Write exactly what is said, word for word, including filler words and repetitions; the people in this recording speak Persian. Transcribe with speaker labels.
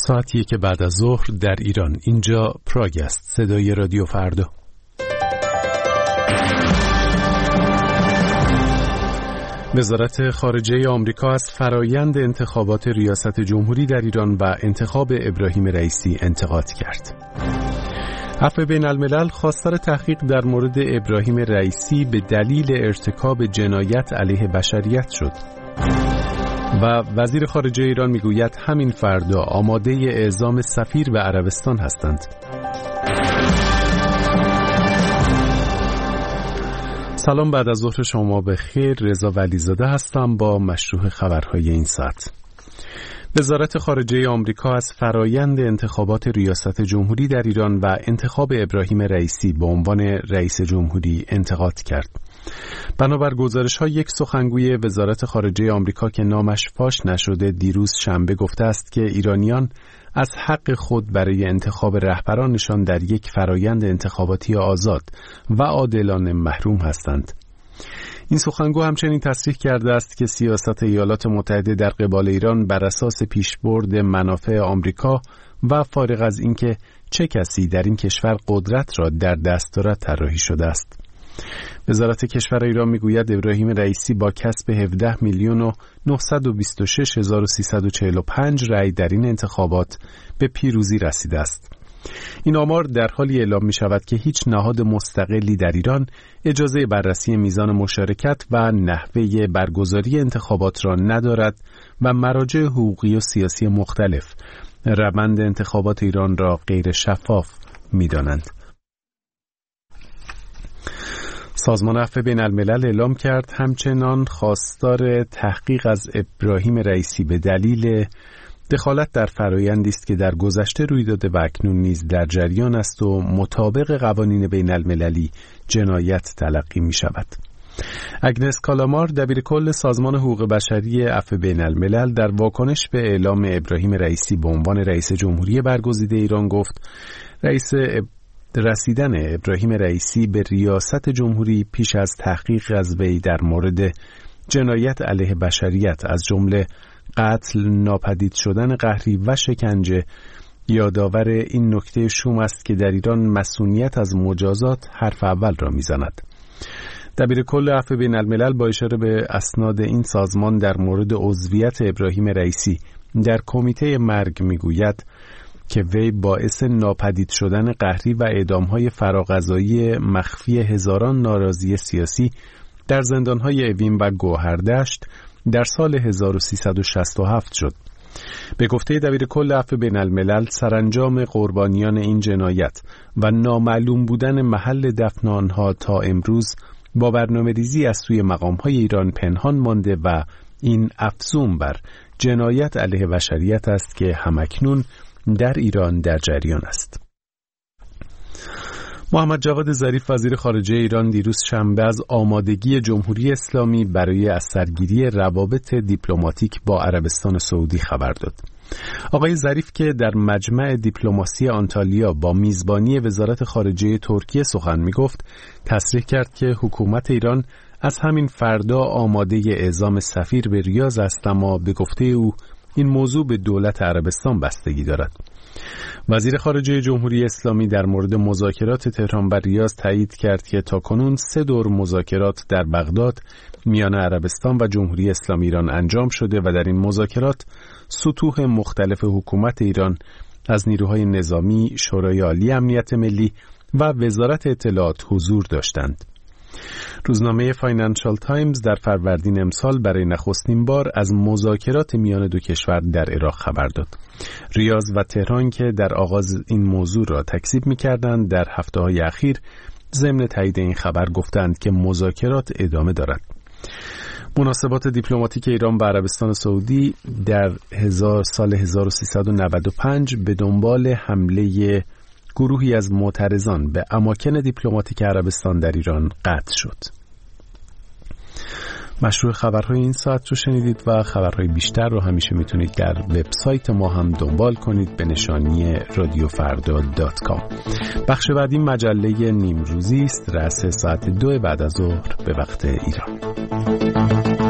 Speaker 1: ساعتیه که بعد از ظهر در ایران. اینجا پراگ است، صدای رادیو فردا. وزارت خارجه آمریکا از فرایند انتخابات ریاست جمهوری در ایران و انتخاب ابراهیم رئیسی انتقاد کرد. عفو بین الملل خواستار تحقیق در مورد ابراهیم رئیسی به دلیل ارتکاب جنایت علیه بشریت شد. و وزیر خارجه ایران میگوید همین فردا آماده اعزام سفیر به عربستان هستند. سلام، بعد از ظهر شما بخیر. رضا ولیزاده هستم با مشروع خبرهای این ساعت. وزارت خارجه آمریکا از فرایند انتخابات ریاست جمهوری در ایران و انتخاب ابراهیم رئیسی به عنوان رئیس جمهوری انتقاد کرد. بنابر گزارش‌ها یک سخنگوی وزارت خارجه آمریکا که نامش فاش نشده دیروز شنبه گفته است که ایرانیان از حق خود برای انتخاب رهبرانشان در یک فرایند انتخاباتی آزاد و عادلانه محروم هستند. این سخنگو همچنین تصریح کرده است که سیاست ایالات متحده در قبال ایران بر اساس پیشبرد منافع آمریکا و فارغ از اینکه چه کسی در این کشور قدرت را در دست دارد طراحی شده است. وزارت کشور ایران میگوید ابراهیم رئیسی با کسب هفده میلیون و نهصد و بیست و شش هزار و سیصد و چهل و پنج رأی در این انتخابات به پیروزی رسیده است. این آمار در حالی اعلام می شود که هیچ نهاد مستقلی در ایران اجازه بررسی میزان مشارکت و نحوه برگزاری انتخابات را ندارد و مراجع حقوقی و سیاسی مختلف روند انتخابات ایران را غیر شفاف می دانند. سازمان عفو بین الملل اعلام کرد همچنان خواستار تحقیق از ابراهیم رئیسی به دلیل دخالت در فرایندی است که در گذشته روی داده و اکنون نیز در جریان است و مطابق قوانین بین المللی جنایت تلقی می شود. اگنس کالامار دبیرکل سازمان حقوق بشری عفو بین الملل در واکنش به اعلام ابراهیم رئیسی به عنوان رئیس جمهوری برگزیده ایران گفت رئیس رسیدن ابراهیم رئیسی به ریاست جمهوری پیش از تحقیق از وی در مورد جنایت علیه بشریت از جمله قتل، ناپدید شدن قهری و شکنجه یادآور این نکته شوم است که در ایران مسئولیت از مجازات حرف اول را میزند. دبیرکل عفو بین الملل با اشاره به اسناد این سازمان در مورد عضویت ابراهیم رئیسی در کمیته مرگ میگوید که وی باعث ناپدید شدن قهری و اعدام‌های فراغذایی مخفی هزاران ناراضی سیاسی در زندان‌های اوین و گوهردشت در سال هزار و سیصد و شصت و هفت شد. به گفته دبیرکل عفو بین الملل سرانجام قربانیان این جنایت و نامعلوم بودن محل دفن آنها تا امروز با برنامه‌ریزی از سوی مقام‌های ایران پنهان مانده و این افزون بر جنایت علیه بشریت است که همکنون در ایران در جریان است. محمد جواد ظریف وزیر خارجه ایران دیروز شنبه از آمادگی جمهوری اسلامی برای از سرگیری روابط دیپلماتیک با عربستان سعودی خبر داد. آقای ظریف که در مجمع دیپلماسی آنتالیا با میزبانی وزارت خارجه ترکیه سخن می‌گفت، تصریح کرد که حکومت ایران از همین فردا آماده اعزام سفیر به ریاض است، اما به گفته او این موضوع به دولت عربستان بستگی دارد. وزیر خارجه جمهوری اسلامی در مورد مذاکرات تهران و ریاض تایید کرد که تاکنون سه دور مذاکرات در بغداد میان عربستان و جمهوری اسلامی ایران انجام شده و در این مذاکرات سطوح مختلف حکومت ایران از نیروهای نظامی، شورای عالی امنیت ملی و وزارت اطلاعات حضور داشتند. روزنامه فاینانشال تایمز در فروردین امسال برای نخستین بار از مذاکرات میان دو کشور در عراق خبر داد. ریاض و تهران که در آغاز این موضوع را تکذیب می‌کردند، در هفته‌های اخیر ضمن تایید این خبر گفتند که مذاکرات ادامه دارد. مناسبات دیپلماتیک ایران با عربستان سعودی در هزار سال هزار و سیصد و نود و پنج به دنبال حمله گروهی از معترضان به اماکن دیپلماتیک عربستان در ایران قطع شد. مشروع خبرهای این ساعت رو شنیدید و خبرهای بیشتر رو همیشه میتونید در وبسایت ما هم دنبال کنید به نشانی رادیو فردا دات کام. بخش بعدی مجله نیمروزی است، رأس ساعت دو بعد از ظهر به وقت ایران.